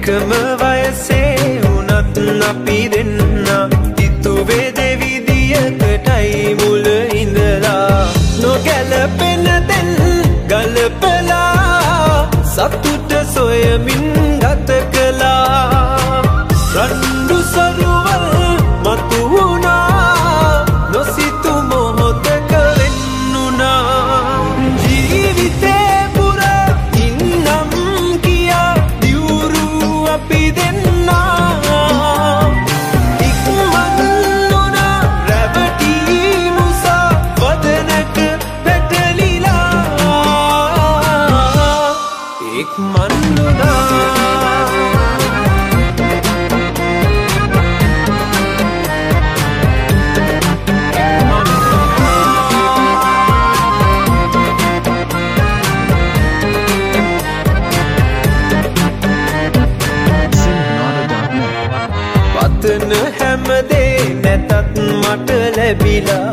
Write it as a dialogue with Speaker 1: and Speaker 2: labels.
Speaker 1: එකම වයසේ වුණත් අපි දෙන්න හිතුවේ දෙවිදියකටයි මුල ඉඳලා නොගැලපෙන තැන් ගලපලා සතුට සොයමින් ගත කළා රණ්ඩු සරුවල් මතු වුණා නොසිතු මොහොතක වෙන්නුණා ජීවිතේ පුර ඉන්නම් කියා දියුරු අපි දෙන්නා ඉක්මන් වුණා රැවටි මුසා වදනට පැටලිලා ඉක්මන් වුණා පතන හැමදේ නැතත් මට ලැබිලා